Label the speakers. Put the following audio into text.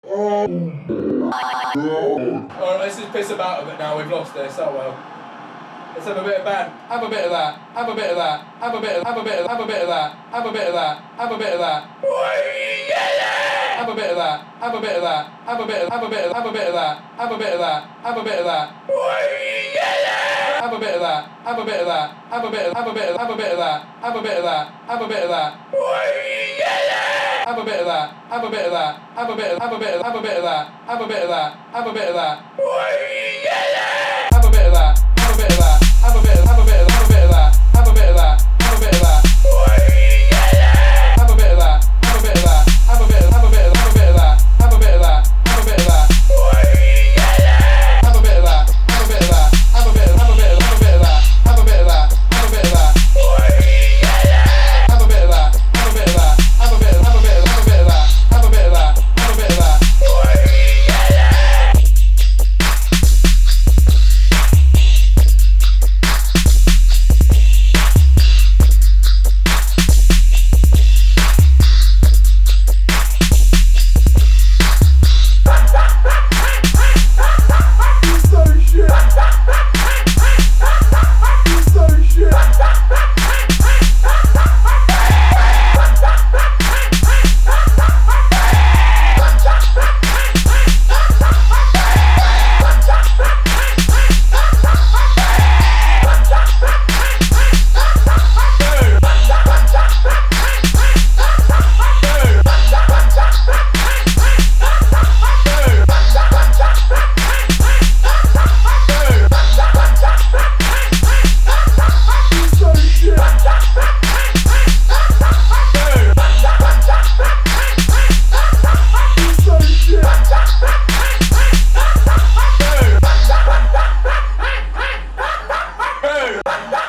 Speaker 1: Alright, let's just piss about a bit now. We've lost this. Oh well. Let's have a bit of band. Have a bit of that. Have a bit of that. Have a bit of that. Have a bit of that. Have a bit of that. Have a bit of that. Have a bit of that. Have a bit of that. Have a bit of have a bit of have a bit of that. Have a bit of that. Have a bit of that. Have a bit of that. Have a bit of that. Have a bit of have a bit of have a bit of that. Have a bit of that. Have a bit of that. Have a bit of that. Have a bit of that. Have a bit of have a bit of have a bit of that. Have a bit of that. Have a bit of that.